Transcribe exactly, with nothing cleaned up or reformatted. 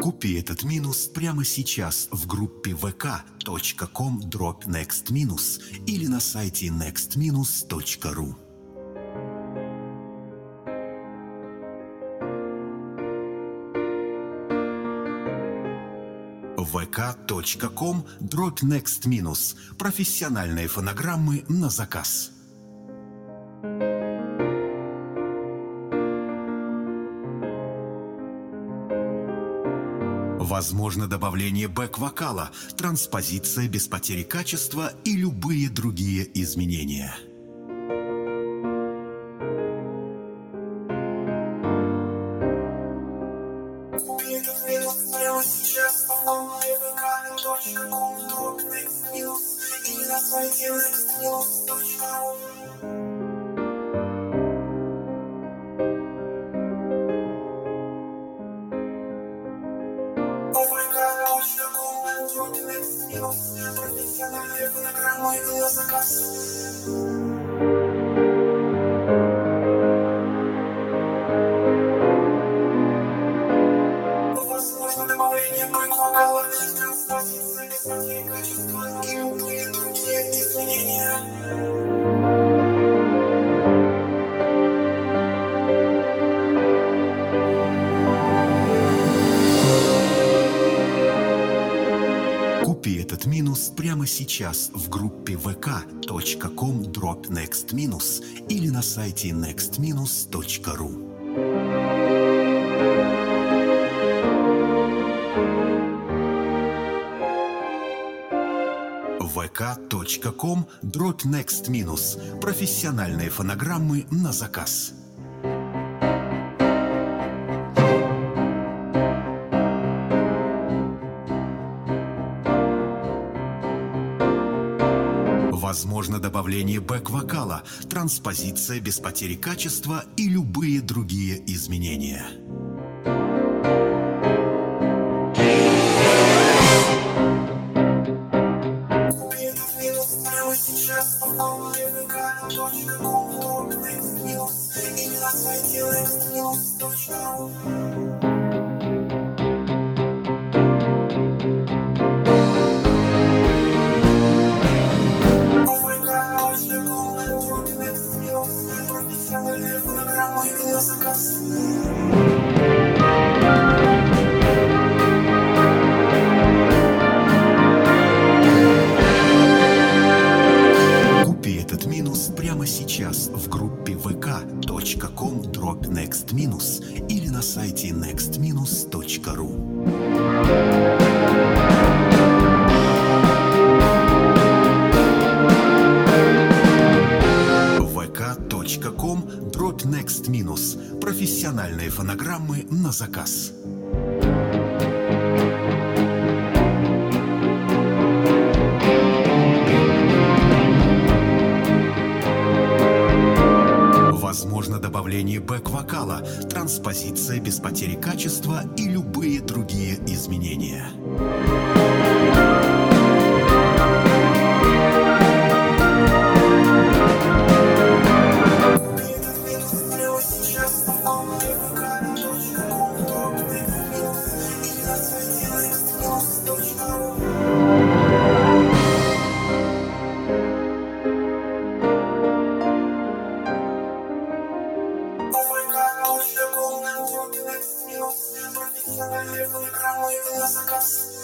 Купи этот минус прямо сейчас в группе вэ ка точка ком дробь некст минус или на сайте некст минус точка ру. вэ ка точка ком дробь некст минус. Профессиональные фонограммы на заказ. Возможно добавление бэк-вокала, транспозиция без потери качества и любые другие изменения. Купи этот минус прямо сейчас по формуле вэ ка точка ком дробь некст минус или на сайте некст минус точка ру. вэ ка точка ком дробь некст минус. Профессиональные фонограммы на заказ. Возможно добавление бэк-вокала, транспозиция без потери качества и любые другие изменения. Купи этот минус прямо сейчас в группе вэ ка точка ком дробь некст минус или на сайте некст минус точка ру. вэ ка точка ком дробь некст минус. Профессиональные фонограммы на заказ. Возможно добавление бэк-вокала, транспозиция без потери качества и любые другие изменения. Купи этот минус прямо сейчас по формуле вэ ка точка ком дробь некст минус или на сайте некст минус точка ру. Профессиональные фонограммы на заказ. Купи этот минус прямо сейчас в группе вэ ка точка ком дробь некст минус или на сайте некст минус точка ру. вэ ка точка ком дробь некст минус. Профессиональные фонограммы на заказ. Возможно добавление бэк-вокала, транспозиция без потери качества и любые другие изменения. Профессиональные фонограммы на заказ.